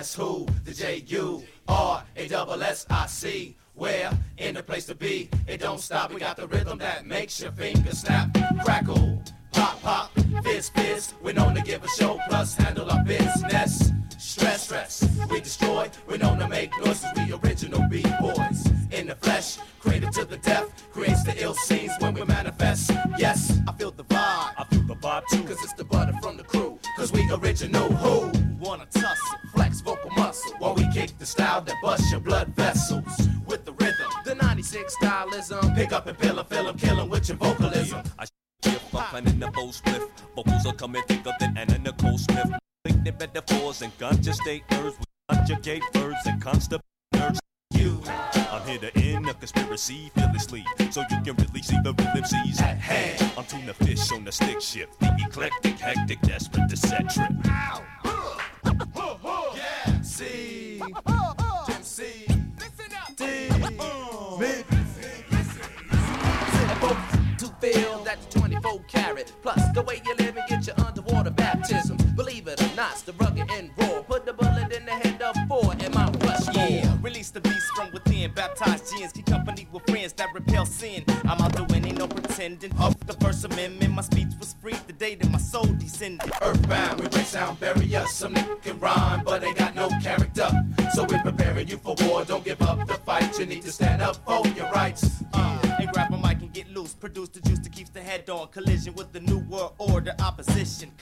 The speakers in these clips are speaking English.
guess who? The J-U-R-A-S-S-I-C. Where? In the place to be. It don't stop. We got the rhythm that makes your fingers snap. Crackle, pop, pop, fizz, fizz. We're known to give a show, plus handle our business. Stress, stress, we destroy. We're known to make noises. We original B-boys. In the flesh, created to the death. Creates the ill scenes when we manifest. Yes, I feel the vibe. I feel the vibe too. Cause it's the butter from the crew. Cause we original who? Wanna tussle, flex vocal muscle. While we kick the style that busts your blood vessels. With the rhythm, the 96 stylism. Pick up and fill 'em, kill 'em with your vocalism. I shift, I'm planning the full split. Vocals are coming thicker than Anna Nicole Smith. Think the metaphors and conjugate nerves with conjugate verbs and constant nerves. I'm here to end a conspiracy fearlessly, so you can really see the real MCs at hand. I'm tuna fish on the stick shift, the eclectic, hectic, desperate to set trip. Ow. Yeah. C. Jim C. Listen up. D. Me. To feel that 24 karat plus the way you live and get your underwater baptism. Believe it or not, the rugged and raw. Put the bullet in the head of 4 in my rush. Yeah, release the beast from within. Baptized gins, keep company with friends that repel sin. I'm out doing, ain't no pretending. Of the First Amendment, my speech was free the day that my soul descended. Earthbound, we break sound barriers. Some niggas can rhyme, but ain't got no character. So we're preparing you for war. Don't give up the fight. You need to stand up for your rights. And grab a mic and get loose. Produce the juice to keep the head on. Collision with the new world order. Opposition.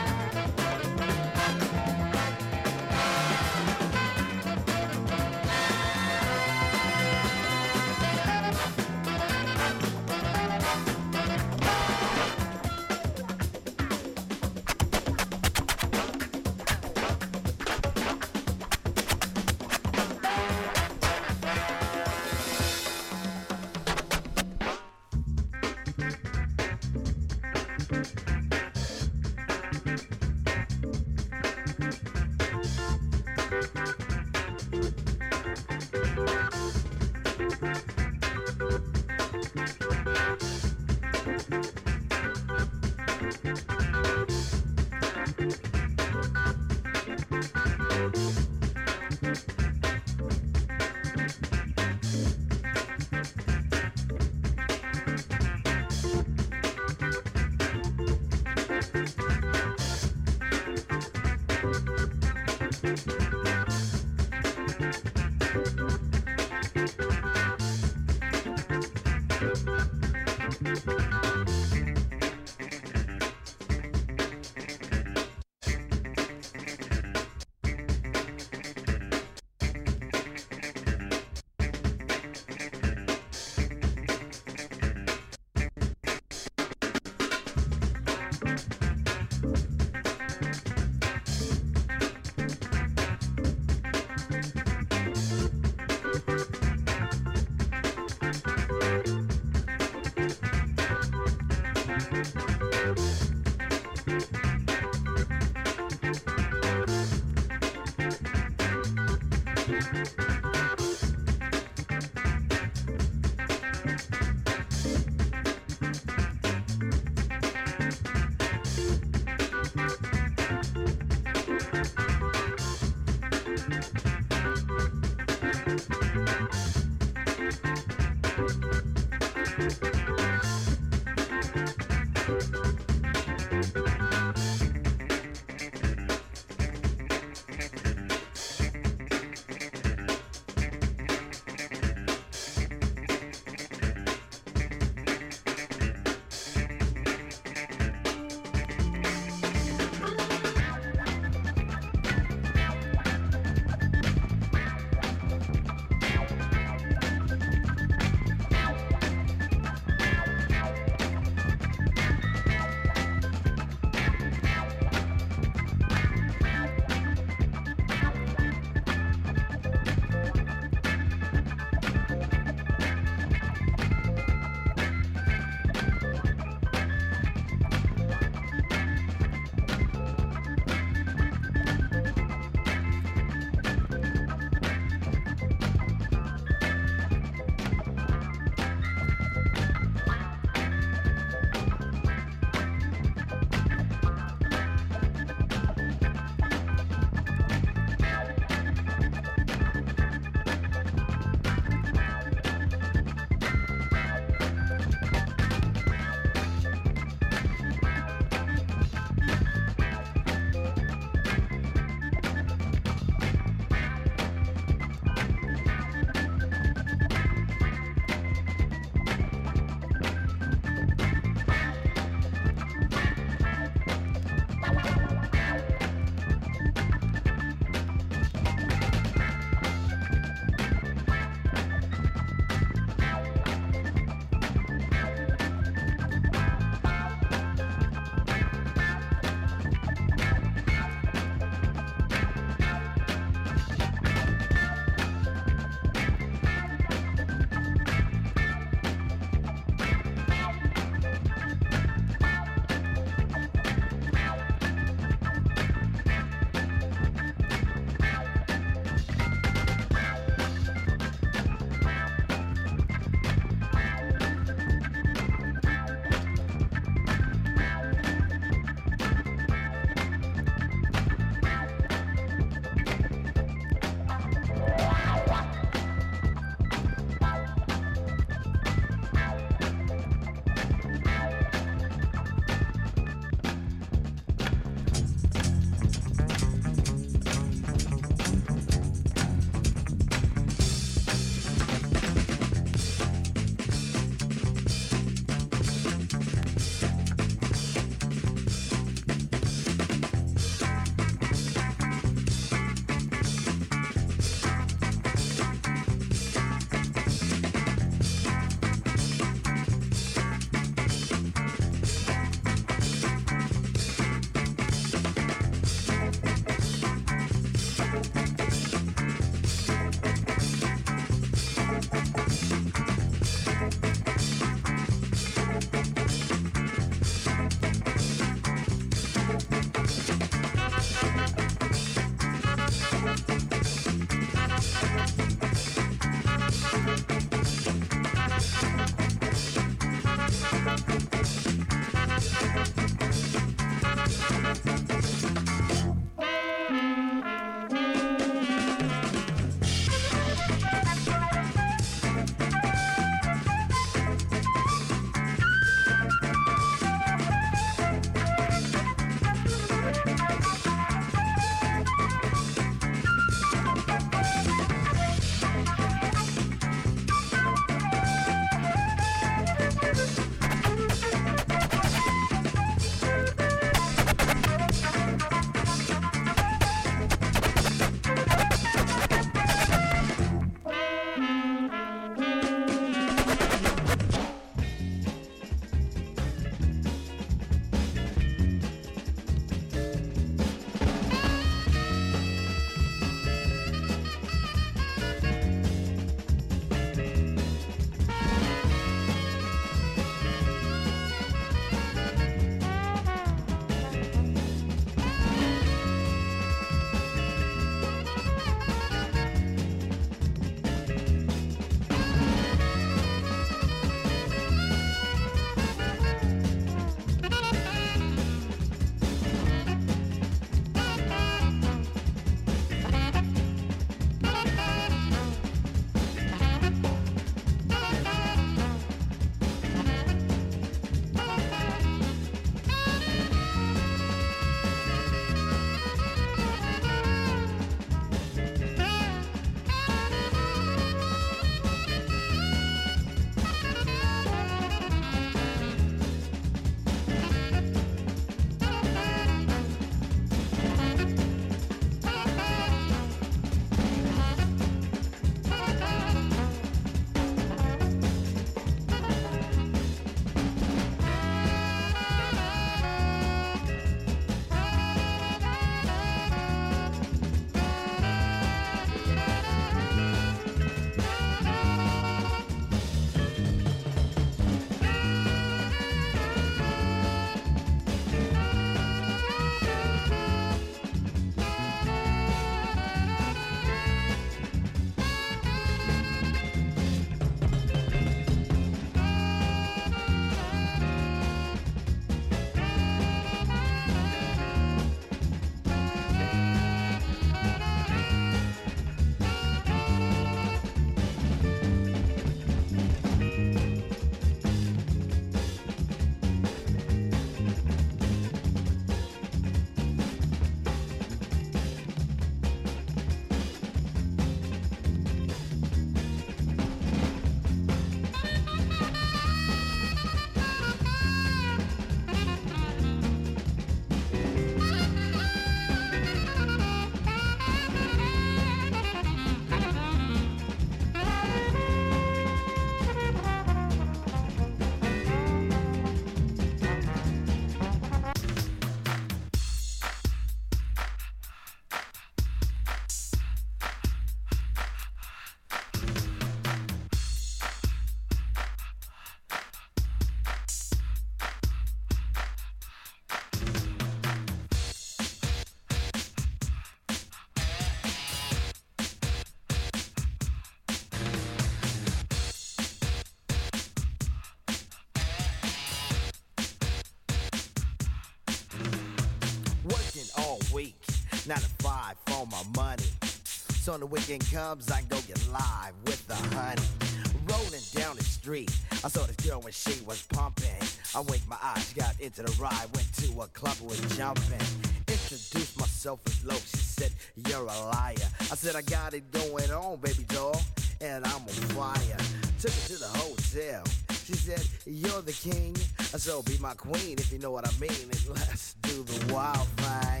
9 to 5 for my money. So when the weekend comes, I can go get live with the honey. Rolling down the street, I saw this girl when she was pumping. I winked my eyes, got into the ride, went to a club and was jumping. Introduced myself as Loke, she said, you're a liar. I said, I got it going on, baby doll, and I'm on fire. Took her to the hotel, she said, you're the king, so be my queen if you know what I mean. And let's do the wild thing.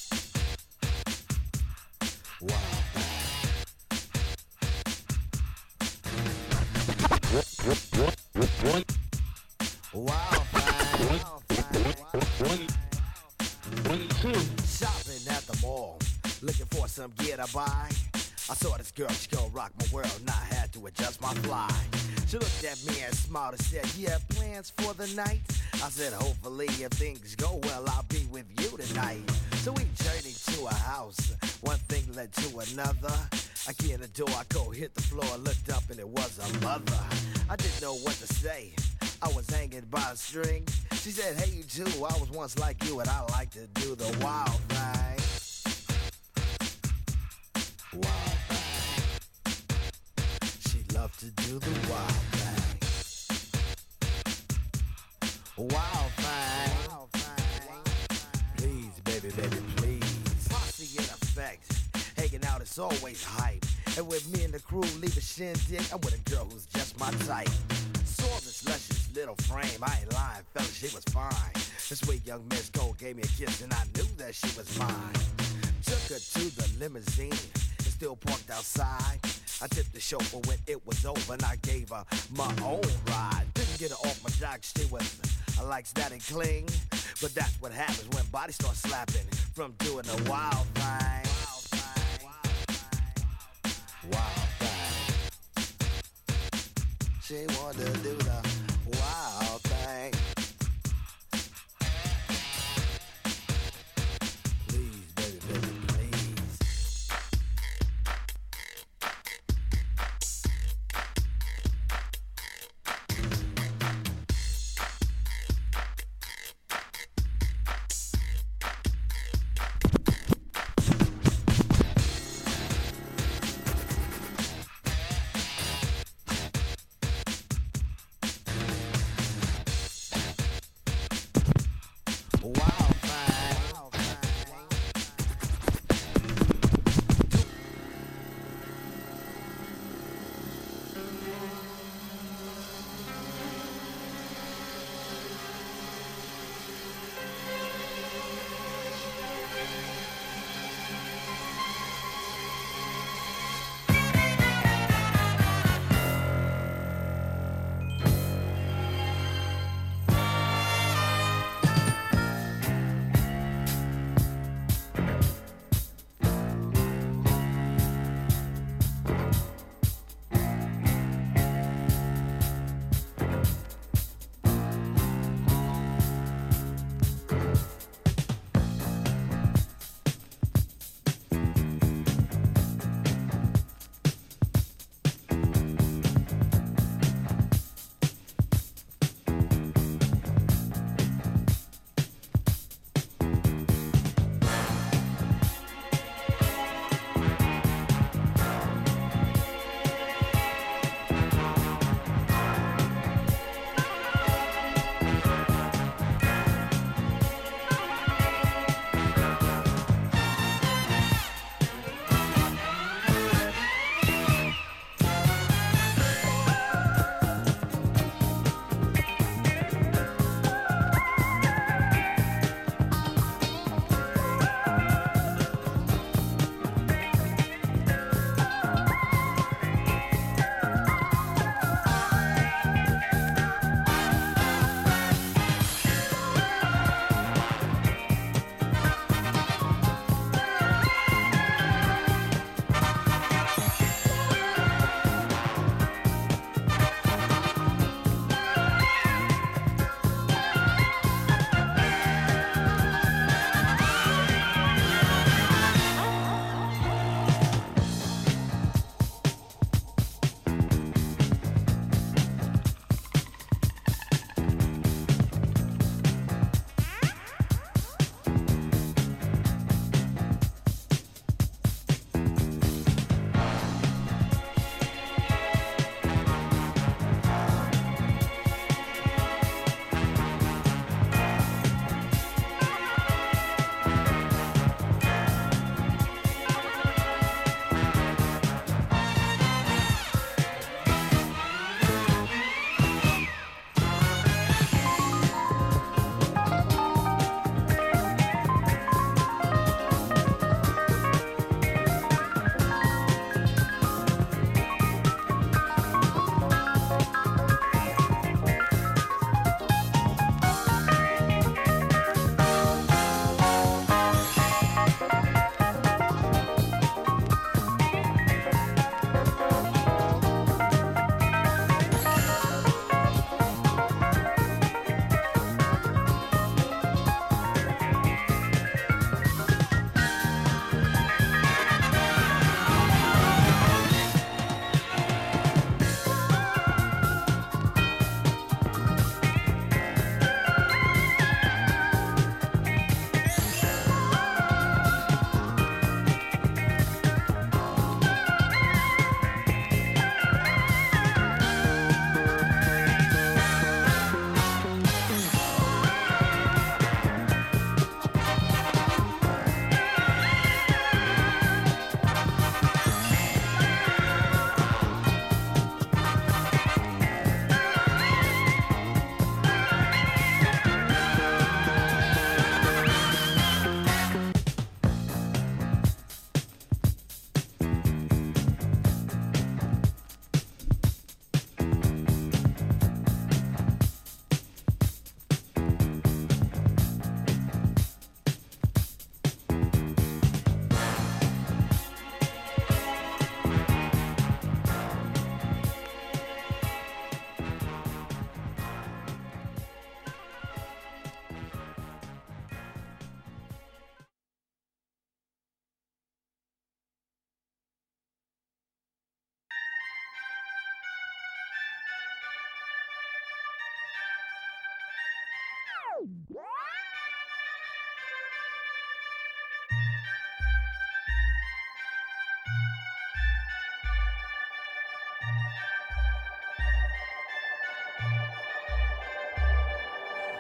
Wild thing. Wild thing. Shopping at the mall, looking for some gear to buy. I saw this girl, she gon' rock my world, and I had to adjust my fly. She looked at me and smiled and said, you have plans for the night? I said, hopefully if things go well, I'll be with you tonight. So we journeyed to a house, one thing led to another. I get in the door, I go hit the floor, looked up and it was a mother. I didn't know what to say, I was hanging by a string. She said, hey you too, I was once like you and I like to do the wild thing. Wild thing. She loved to do the wild thing. Wild thing. Please, baby, baby, please. Posse in effect. Hanging out is always hype. And with me and the crew leave a shindig, I'm with a girl who's just my type. Saw this luscious little frame, I ain't lying, fella, she was fine. This sweet young Miss Gold gave me a kiss and I knew that she was mine. Took her to the limousine, it's still parked outside. I tipped the chauffeur when it was over and I gave her my own ride. Didn't get her off my jock, she was like that and cling. But that's what happens when bodies start slapping from doing the wild thing. Wild thing. She wanted to do the wild thing. Please, baby, baby, please.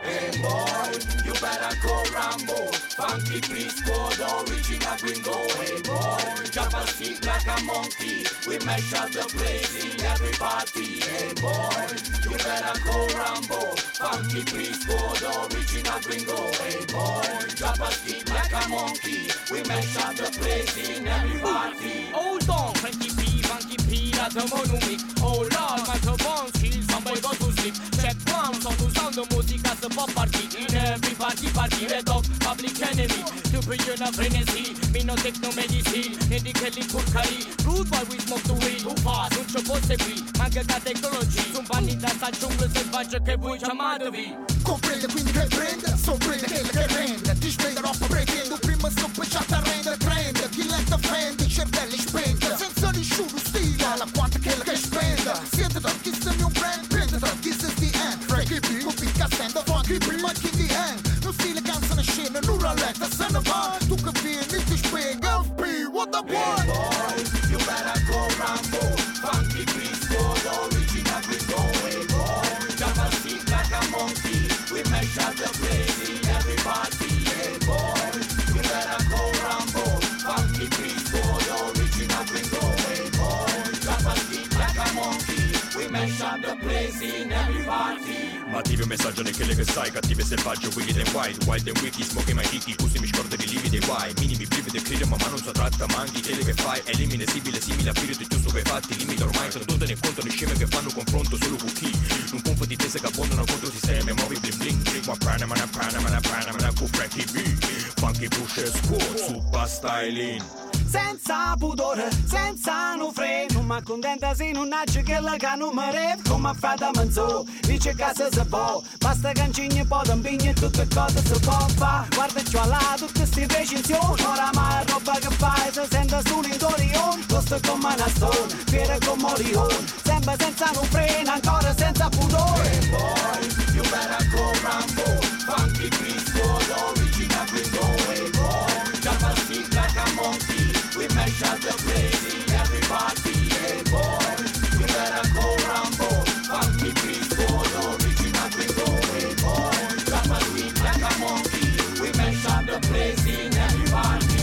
Hey boy, you better go Rambo. Funky beats called original gringo. Hey boy, drop a seat like a monkey. We mash up the place in every party. Hey boy, you better go Rambo. Funky beats called original gringo. Hey boy, drop a seat like a monkey. We mash up the place in every party. Hold on, Funky P, that's a monomic. Hold on, microphone skills, somebody go to sleep. Check one, sound de musica să pot parti. In every party, red dog, public enemy. Superior na frenesi, mino technomedicine. Indicali curcari, rude boy we smoke the weed. Too fast, nu ce poți să fii, mancă ca tehnologii. Sunt banii de asta junglă să face che voi ci amadovi. Comprende quindi che prende, sorprende che rende. Ti spenderò pretendo, prima scoppicciata a rende. Prende, chi lenta fende, cervelli spente. Senza nessuno stile, la quanta che spende. Siete da chi sta mio brand, prende da chi sta the end. Frankie B, con picca stand, funky B, ma chi the end. Non stile canzone scena, non rallenta, se ne va. Tu che vieni, ti spiega, FP, what the boy? Hey boy, you better go Rambo. Funky beats called original gringo. Hey boy, drop a seat like a monkey. We mash up the place in every party. Hey boy, you better go Rambo. Funky beats called original gringo. Hey boy, drop a seat like a monkey. We mash up the place in every party. Ma attivi un messaggio nel che le che sai, cattive e selvaggio, wicked and wild and wicked, smoke my kiki, così mi scordo di lividi e guai, minimi brividi e crede ma non so tratta, manchi, tele che fai, elimina esibile, simile a spirito e giusto che fatti, limita ormai, tradotte ne contano sceme che fanno confronto solo con chi, non pompa di tese che abbondano contro sistemi, muovi bling bling, ma prana, con Frankie B, funky push e squat, super styling. Senza pudore, senza no freno, ma contenta se non nasce che la che non mi rev. Come fate manzo, dice che se può, basta cancigni e poi impegni e tutte cose si può fare. Guarda ciò là, tutte ste recensioni, oramai è roba che fai, se sente su un intorione, costa come una stone, fiera come Orione, sempre senza no freno, ancora senza pudore. Hey boy, you better go Rambo, funky beats called original gringo. Hey boy, drop a seat like a monkey. We mash up the place in every party. Hey boy, you better go Rambo. Funky beats called original gringo. Hey boy, drop a seat like a monkey. We mash up the place in every party.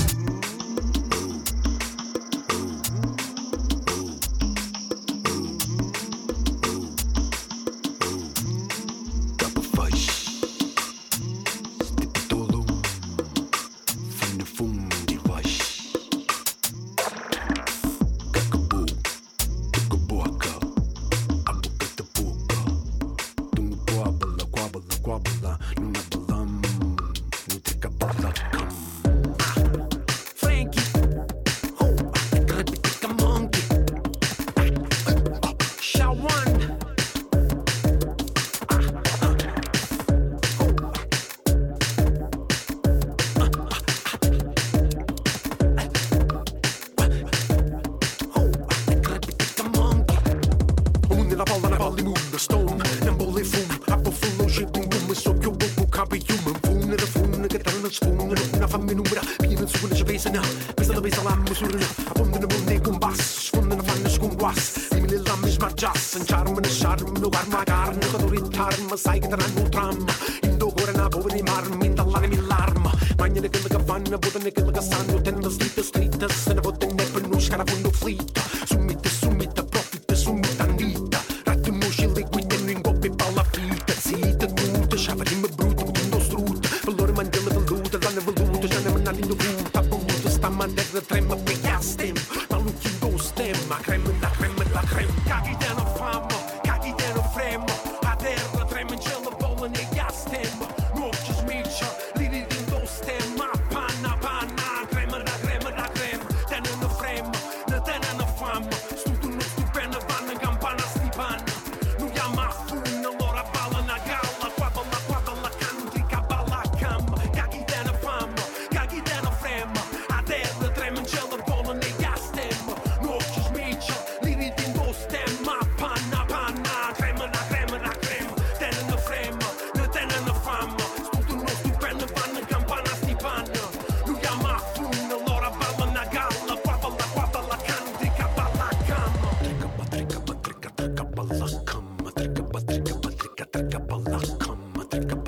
Sai che daranno tram Indo gore na poveri marmi Dall'ane mi l'arma Magnane che la fanno Vodane che la sanno Tendo street Se ne voten ne penusca La fondo flitta Summita Profita Summita nita Ratti musci liquidi Non ingoppi palla fita Zita tuta Sciavarima bruta Mundo struta Valore mandela veluta Lana veluta Gianna manalino vuta Voluta Stamma negra Trema Pia stem Maluchi do stem Ma crema la crema Caghi deno fama Caghi deno fremo A terra trema in cielo bolla nei gas stem Non ci smicia Liri din do stem Ma panna Crema la crema Teneno fremo Ne teneno fama Stutu no stupena Vanna campana stipana Nu jama funa Lora balla na galla Quabala Cantrica balla cama Caghi deno fama Caghi deno fremo A terra trema in cielo bolla nei gas stem Non ci smicia Liri din do stem Ma panna Crema la crema Teneno fremo Ne teneno fama Stutu no stupena Vanna campana stipana Nu jama funa Lora balla na galla Quabala Cantrica balla cama Tricka balla cama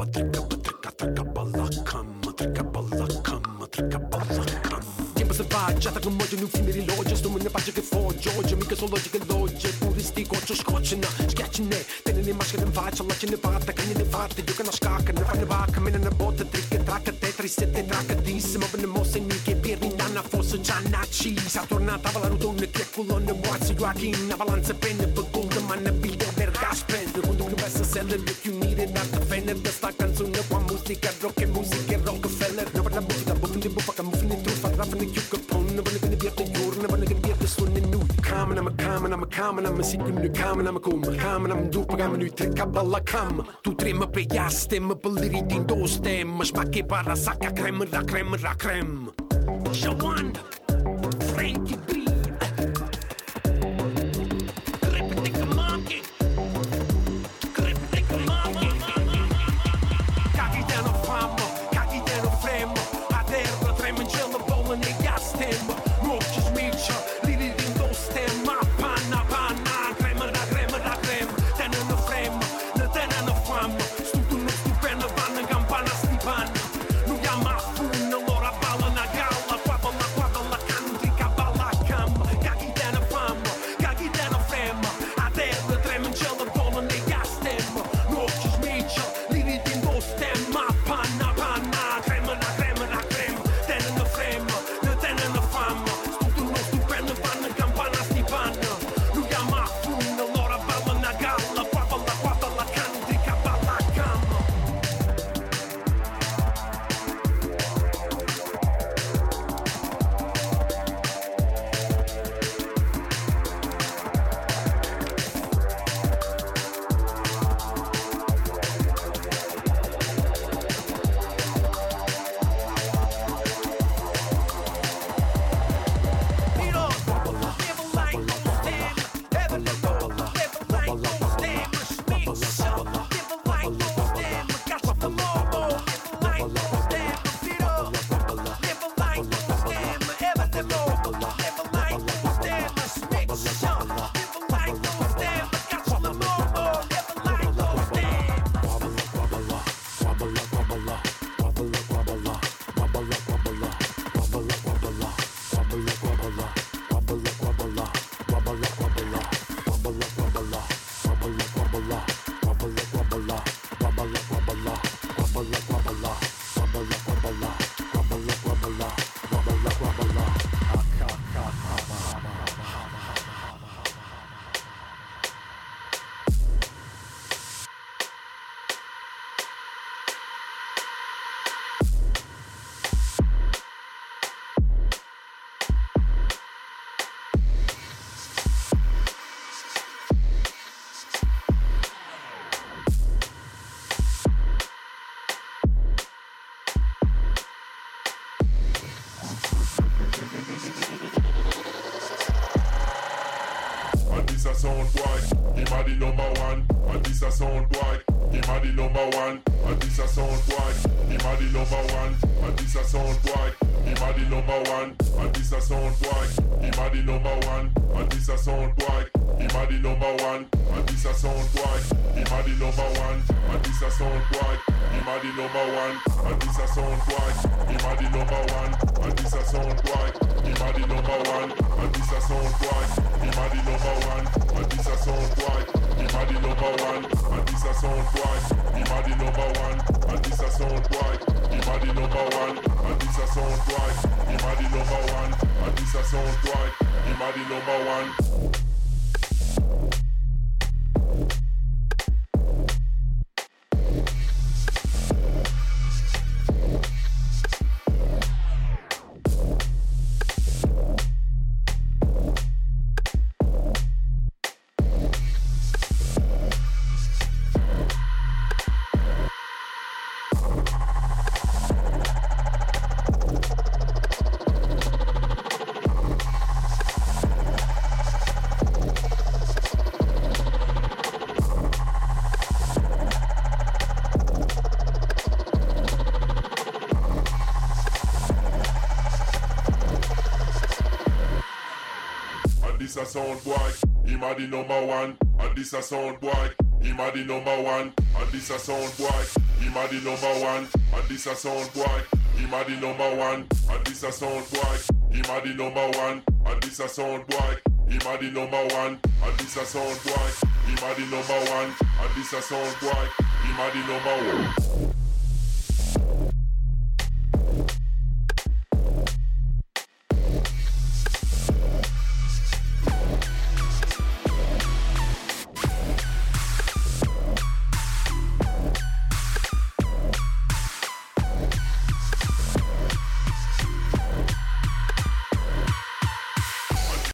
ultimi rilogi, sto me ne faccio che foggio. Oggi mica solo oggi che logge, puristi coccio scocciano, schiacciane, tenere maschere in faccia, la ce ne fatta, che ne fatte, io che non scacca, ne fanno vacca, me ne botta, tricche, tracca, tetri, sette, traccatissimo, ve ne mosse, che pirri, nanna, fosse, ciannacci, sa tornata, va la rotonda, che colonne, guazzi, Joaquin, avalanza, penne, per gold, manna, bilder, vergaspen, quando che besta seller, che you need it, not the fender, da sta canzone, qua musica, rock e musica, Rockefeller, no, per la musica, buffin di buffa, muffin di truffa, raffin di chiucca, pon, ne vanno che ne vierte, giorno, vanno che ne vierte, suonne, nu, kamen, I'm sicken nu, kamen, I'm kom, kamen, I'm dope, kamen nu, trekka, balla, kam, tu trimmer på jastem, bulleri din dostem, smakke bara, sacca, crème, la crème, la crème. Shawan, Frankie B. Ripete monkey. Ripete monkey. Kaki den of fama, kaki den of fremme. A terra trema in gelo bollen e gastem. Mochtjes meetje, lili din dostem. Ma panna, crema, la crema, la crème. Den een fremme, den een fama. Stutu no stupenda, vanna, campana, stipana. Nu yama funa, lora bala na gala. Quabala, canti, cabala, cam. Kaki den of fama, kaki den of fremme. A terra trema in gelo bollen e gastem. Mochtjes meetje, lili din dostem. Ma panna, crema, la crema, la crème. Den een fremme, den een fama. Stutu no stupenda, vanna, campana, stipana. Nu yama funa, lora bala na gala. Quabala, canti, cabala, cam. And this a sound boy, him a the number one. And this a sound boy, him a the number one. And this a sound boy, him a the number one. And this a sound boy, him a the number one. And this a sound boy, him a the number one. And this a sound boy, him a the number one. And this a sound boy, him a the number one. And this a sound boy, him a the number one. And this a sound boy, him a the number one. And this a sound boy, him a the number one. And this a sound boy, him a the number one. And this a sound boy, him a the number one. And this a sound boy, him a the number one. And this a sound boy, him a the number one. And this a sound boy, him a the number one. And this a sound boy, him a the number one. This a sound boy, him a the number one. And this a sound boy, him a the number one. And this a sound boy, him a the number one. And this a sound boy, him a the number one. And this a sound boy, him a the number one, and this a sound boy. Him a the number one, and this a sound boy. Him a the number one, and this a sound boy. Him a the number one.